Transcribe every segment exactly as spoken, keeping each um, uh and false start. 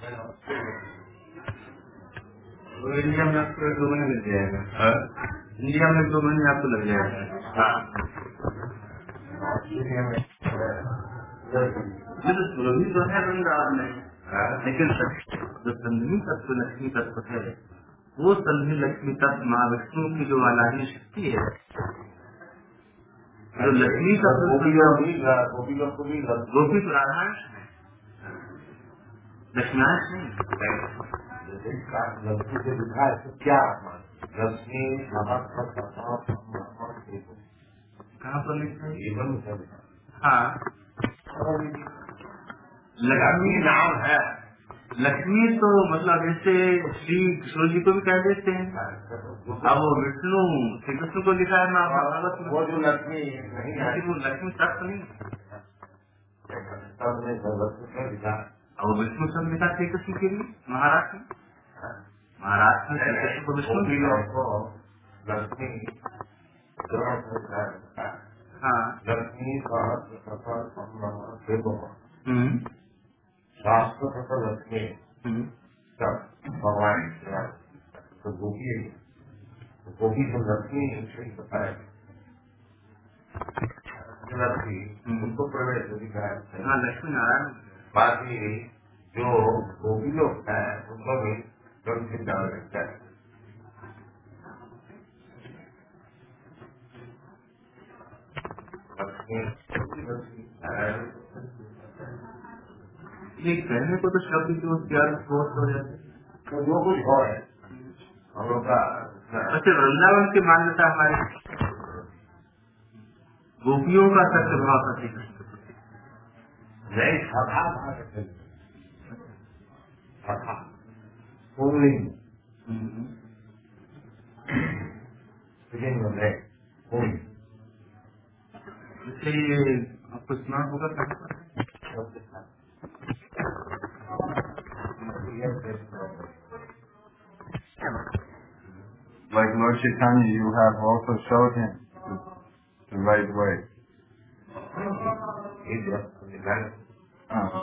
India में आपको दो महीने लग जाएगा। इंडिया में दो महीने आपको लग जाएगा। भी तो है वृंदावन में, लेकिन जो संधि तत्व लक्ष्मी तत्व है वो संधि लक्ष्मी तत्व महाविष्णु की जो अलाही शक्ति है, जो लक्ष्मी तत्व गोपी गोपी प्राणांश है, लक्ष्मीनाश नहीं। लक्ष्मी से लिखा है तो क्या लक्ष्मी कहाँ पर लिखा है? हाँ, लक्ष्मी नाम है। लक्ष्मी तो मतलब जैसे श्री किशोर जी को भी कह देते हैं। अब वो विष्णु श्री कृष्ण को लिखा है ना भागवत में, वो जो लक्ष्मी नहीं है वो लक्ष्मी तत्व नहीं, और विष्णु सब लिखा श्री कृष्ण के लिए महाराष्ट्र में, महाराष्ट्र में श्री कृष्ण को विष्णु लक्ष्मी। हाँ, लक्ष्मी शास्त्र लक्ष्मी भगवान तो गोपी गोपी तो लक्ष्मी बताया लक्ष्मी उनको प्रवेश दिखा है। हाँ, लक्ष्मी नारायण। बाकी जो गोपी लोग है उनको भी लक्ष्मी डाल देता है। ये कहने को तो शब्द जो प्यार बहुत हो जाते तो जो कुछ हो है हम लोग का। अच्छा, वृंदावन की मान्यता हमारे गोपियों का सत्य भाव प्रतीक नहीं, सभा सभा पूरी पूरी इसलिए आपको स्नान होगा। Like Lord Chaitanya, you have also showed him the, the right way. Uh,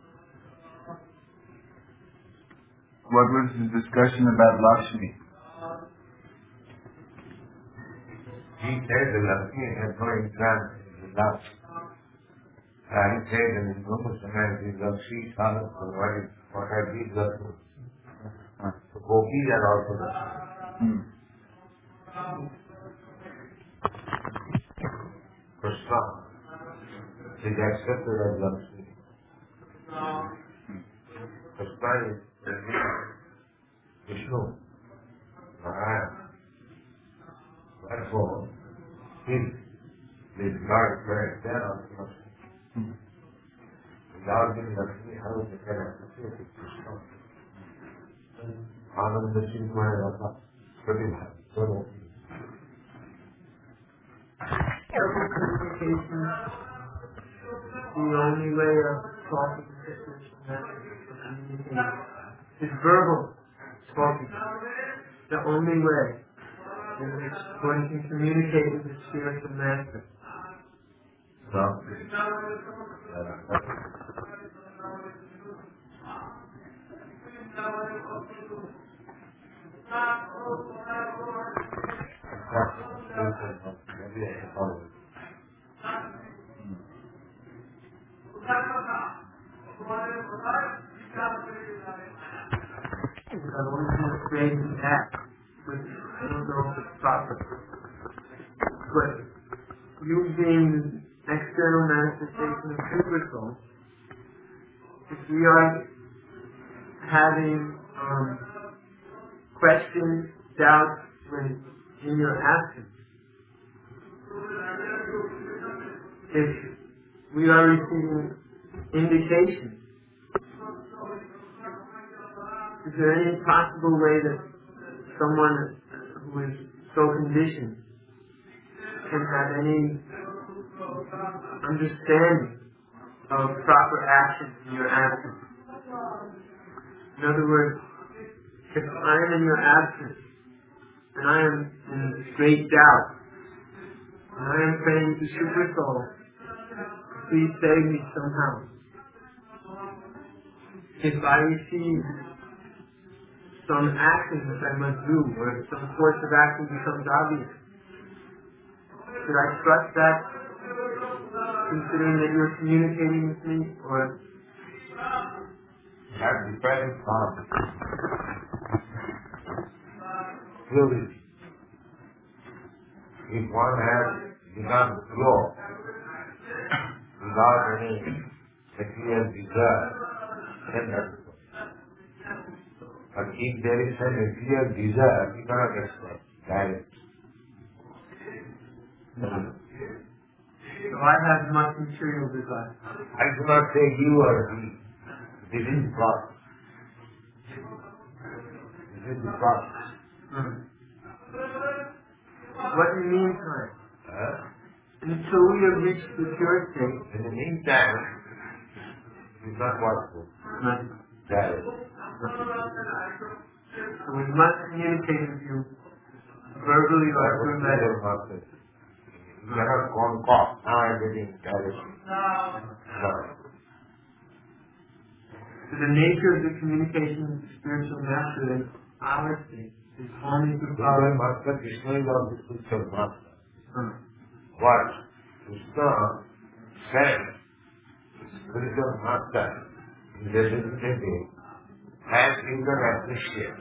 what was the discussion about Lakshmi? He said that Lakshmi has no interest in love. And he said that in Brahma Samaya, Lakshmi Salas provided what have these Lakshmi. So gopis are also Lakshmi. Hmm. Krishna is accepted as Lakshmi. Krishna is Vishnu, Narayana. Therefore, if the God is very there on Lakshmi, without being Lakshmi, how is it can associate with Krishna? Ananda Chinmaya Rasa, Pratibha, Sarvati. Communication the only way of talking to the communication is verbal talking. The only way in which one can communicate with the spiritual master. So, I want to create an act which I don't know if it's proper. But using external manifestation of super soul, if we are having um, questions, doubts when in your absence, if we are receiving indications, is there any possible way that someone who is so conditioned can have any understanding of proper action in your absence? In other words, if I am in your absence and I am in great doubt, and I am praying to Super Soul, please save me somehow. if I receive some action which I must do, or if some course of action becomes obvious, should I trust that, considering that you're communicating with me, or? That depends on purity. If one has become pure without any material desire, then that's good. But if there is a material desire, you cannot expect direct. So I have much material desire. I do not say you or he. This is God. This is the process. Hmm. What in the meantime? Huh? Until we have reached the pure state. In the meantime, it's not possible. Right. Direct. So we must communicate with you verbally or through letter. You cannot concoct. Now I'm getting direct. No. So the nature of the communication with the spiritual master is our state. Is only to follow. Master Krishna is also spiritual master. Hmm. What? Krishna sent spiritual master in the representative as you can appreciate.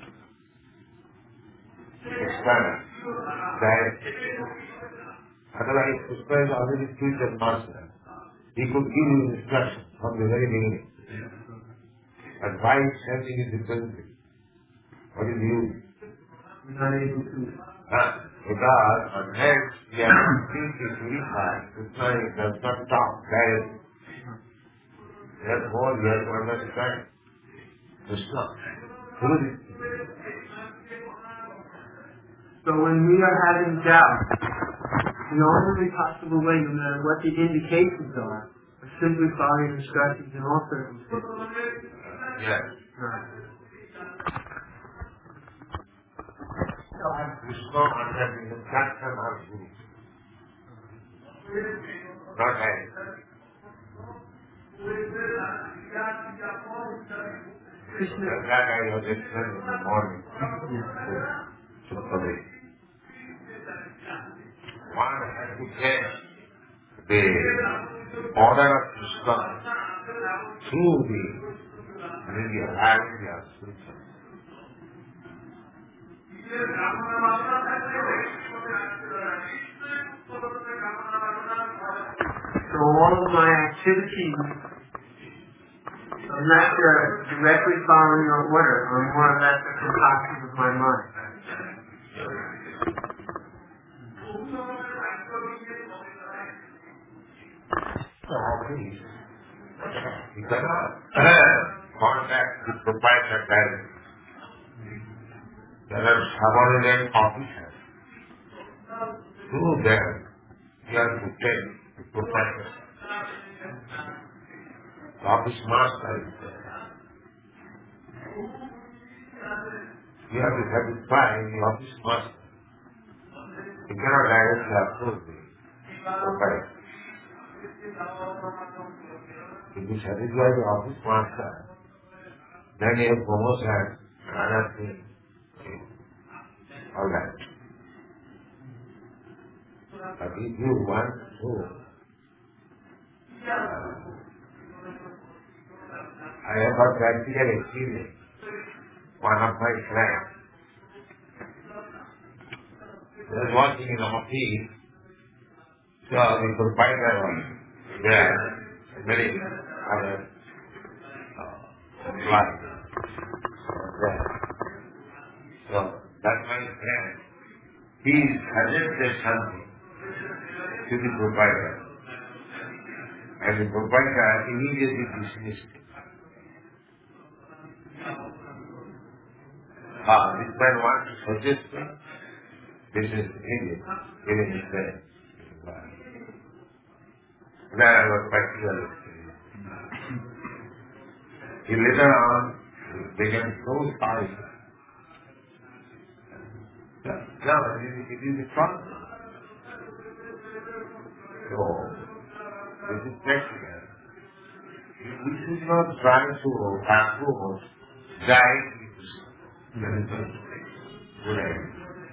Krishna directed. Otherwise, Krishna is already spiritual master. He could give you instruction from the very beginning. But why sending is differently? What is you? We're not able to. Uh, because unless we are completely purified, Krishna does not talk directly. Therefore, we have to understand Krishna through this. So when we are having doubt, the only possible way, no matter what the indications are, is simply following instructions in all circumstances. Yes. Right. So I'm Krishna under the instruction of Guru. Not I. Krishna. That I was explaining in the morning. So, so one has to get the order of Krishna through the really reality of spiritual. So all of my activities are not directly following your order, or more or less a concoction of my mind. So please, you cannot contact the proprietor directly. There are subordinate officers. Through them, you have to take the proprietor. The office master is there. You have to satisfy the office master. You cannot directly approach the proprietor. If you satisfy the office master, then you have promotion and other things. All right. But if you want to, uh, I have a practical experience. One of my friends was working in the office, so the proprietor was there, many other employees were there. So that my friend, he suggested something to the proprietor, and the proprietor immediately dismissed it. Ah, this man wants to suggest me. This is idiot, giving his name. Then I was practical experience. He later on became so sorry. No, it is the process. So, this is practical. You we should not try to approach directly to Krishna. That is not good idea.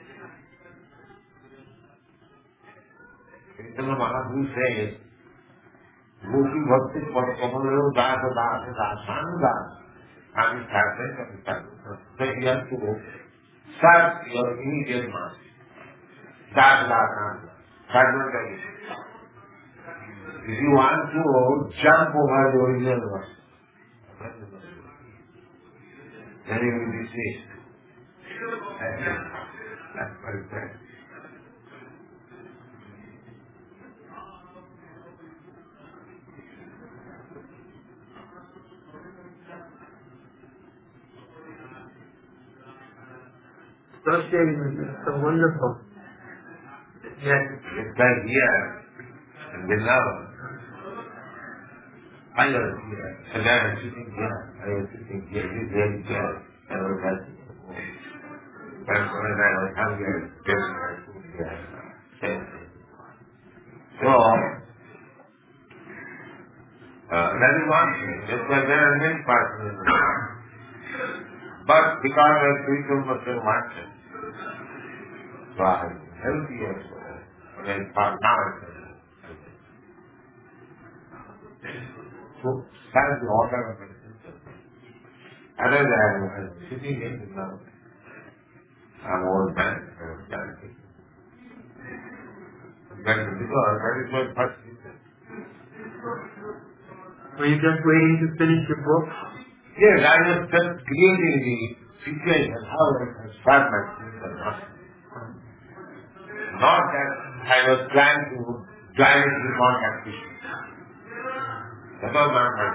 Chaitanya Mahaprabhu says, Gopi Bhakti Padakamalaya Dasa Dasa Dasana Dasa. And it happens and it happens. So you have to serve your immediate master. Dasa Dasana. That's not the issue. If you want to jump over the original verse, then you will be safe. That's very bad. Associating with it, so wonderful. Yes, it's like here, and below. I was here, and I was sitting here, I was sitting here, he's very here, I was happy. But when I was hungry, I was getting my food here. So, uh, that is one thing. That's why there are many persons in the world. But because I have spiritual muscle master, so I have been healthy as well. And then now I'm healthy. So, that is the order of my system. Otherwise, I am sitting in the now. I'm old man, I am standing. That is because that is my first system. Were you just waiting to finish your book? Yes, I was just creating the situation how I can start my system. Not that I was trying to directly contact Krishna. That was not my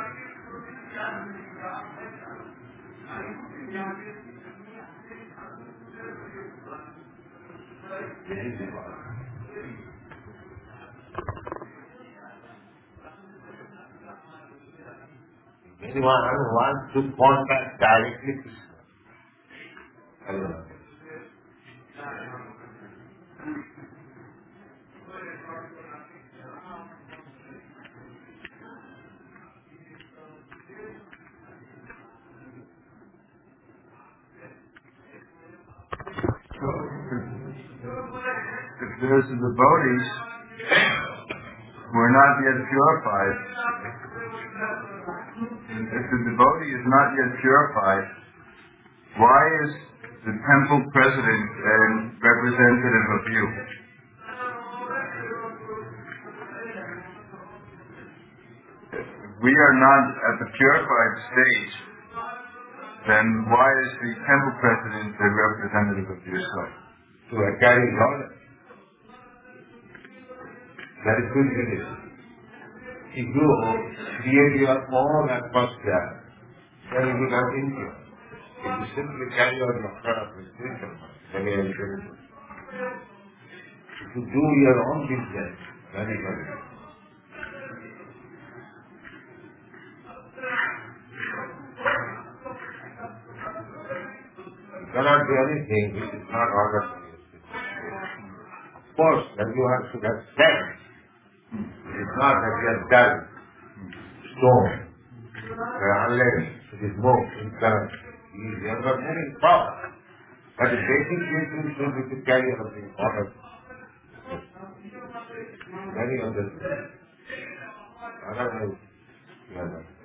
anyone who wants to contact directly Krishna. I don't know. If there's the devotees who are not yet purified, if the devotee is not yet purified, why is the temple president a representative of you? If we are not at the purified stage, then why is the temple president a representative of yourself? To so carry order. That is good news. If you create your own atmosphere, then you will not impure. If you simply carry out your product with spiritual mind, then you are spiritual. If you do your own business, then you are good. You cannot do anything which is not ordered for you. Of course, then you have to have sense. It is not that you have done stone, unless it is moved in current. You have got many problems. But the basic reason should be to carry out the order. Many of the otherwise, you have not.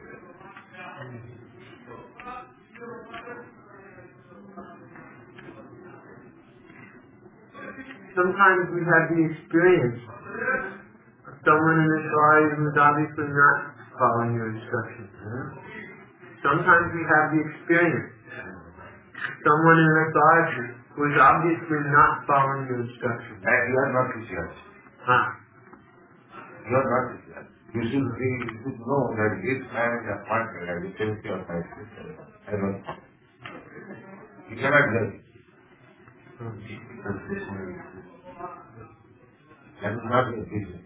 Sometimes we have the experience of someone in authority who is obviously not following your instructions. Sometimes we have the experience of someone in authority who is obviously not following your instructions. And you are not to judge. Ah. You are not to judge. You should be, you should know that this man is appointed as the safety of my sister. I don't know. You cannot judge. That is not your business.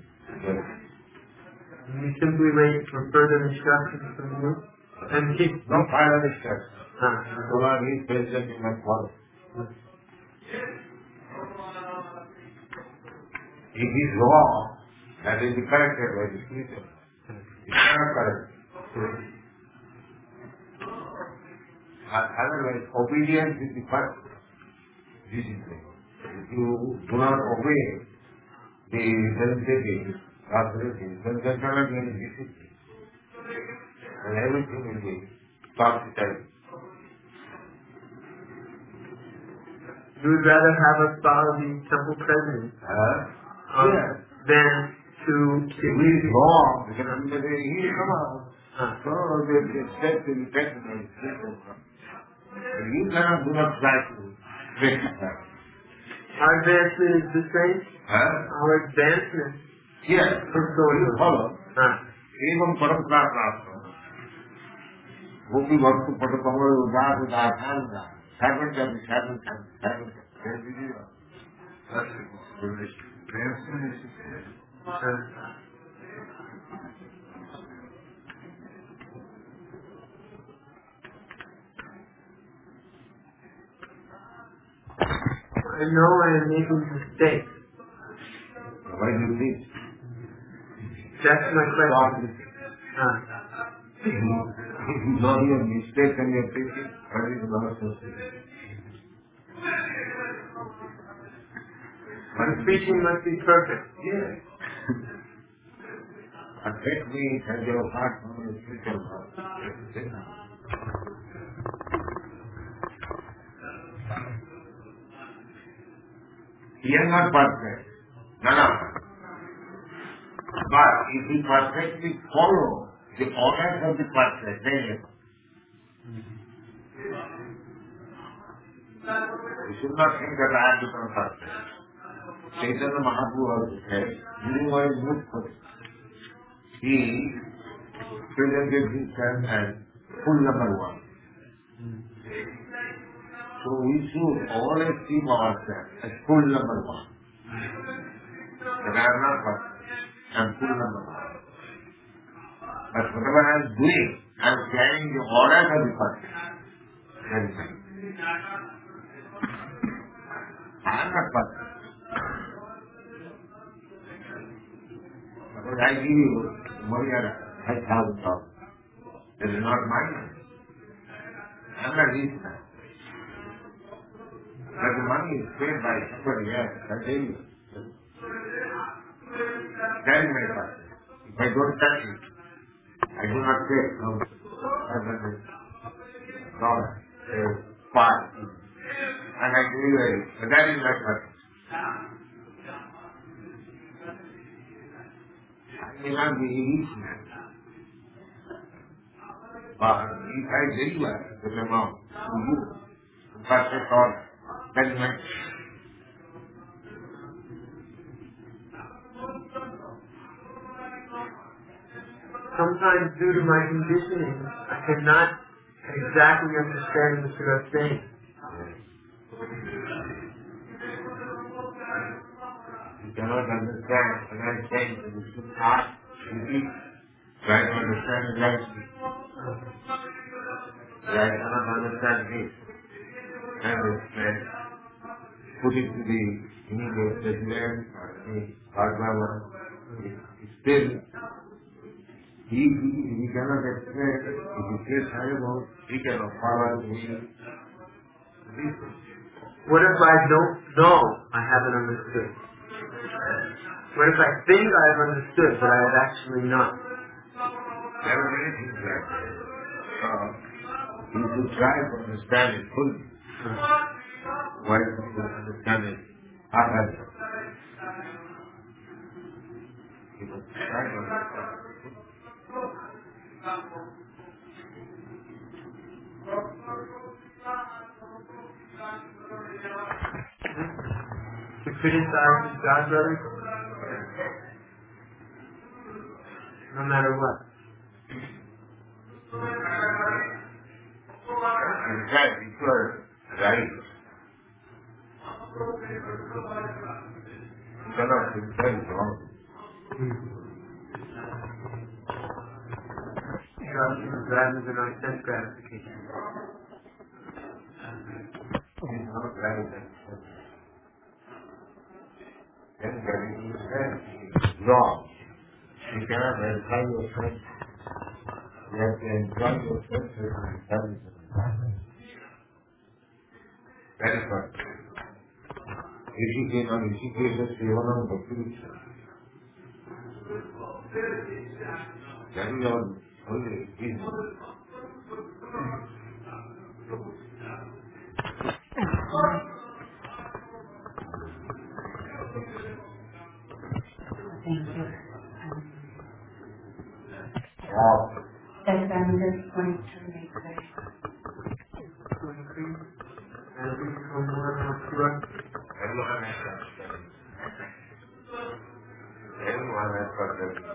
We simply wait for further instructions from you and keep no final instructions. Ah. So long he is present in my follow. If he is wrong, that will be corrected by the spiritual. It cannot correct. Otherwise, obedience is the first discipline. If you do not obey the sensitive authorities, then there cannot be any discipline. And everything will be topsy-turvy. You would rather have us follow the temple president Huh? um, Yes. than to... If he is wrong, we can say, he is wrong. Uh, So they expect to be taken and taken from. But you cannot do not try to break that. our advancement is the same. Huh? Our advancement Yes. is going You on. follow. Uh, एवं परंपरा प्राप्त हो गोपी भक्त पद कमल उदास उदासान सेवन का सेवन का सेवन uh, I know I am making mistakes. Why do you think? That's my question. Uh, If you know your mistake and your thinking, what is not associated? my preaching must be perfect. Yes. Affect me and your heart from your spiritual heart. He is not perfect. None of us. But if we perfectly follow the orders of the perfect, then we should not think that I have become perfect. Chaitanya Mahaprabhu also said, during my youth, he presented himself as full number one. So we should always keep ourselves as full number one. But I am not perfect. I am full number one. But whatever I am doing, I am carrying the orders of the perfect. That is right. I am not perfect. But I give you money at five thousand dollars. That is not mine. I am not rich now. But the money is paid by somebody else. I tell you. That is my perfect. If I don't touch it, I do not take no five hundred dollars, uh, five, and I deliver it. But that is my perfect. I may not be rich man, but if I deliver the amount to you, the perfect order, that is my perfect. Sometimes due to my conditioning, I cannot exactly understand what you are saying. You cannot understand what I am saying, so you should ask, repeat, try to understand it rightly. But I cannot understand this. And then put it to the immediate president or the Bhagava. Still, he, he, he cannot explain it. If he says Haribo, he cannot follow me. What if I don't know I haven't understood? What if I think I have understood, but I have actually not? There are many things like that. Uh, you should try to understand it fully. Why don't you understand it half-heartedly? You must try to understand it fully. To criticize God, brother? No matter what. In fact, if you are right, you cannot criticize wrong. Rather than our sense gratification. It is not right that then that is wrong. You cannot verify your friend. You have to enjoy your senses and services. That is what. Rishikesh and Rishikesh Sevanam Bhakti. That is our only reason. Thank you. Wow. That's under twenty-two makes it. twenty-three. And we become more and more pure. Everyone has that. Everyone has got that.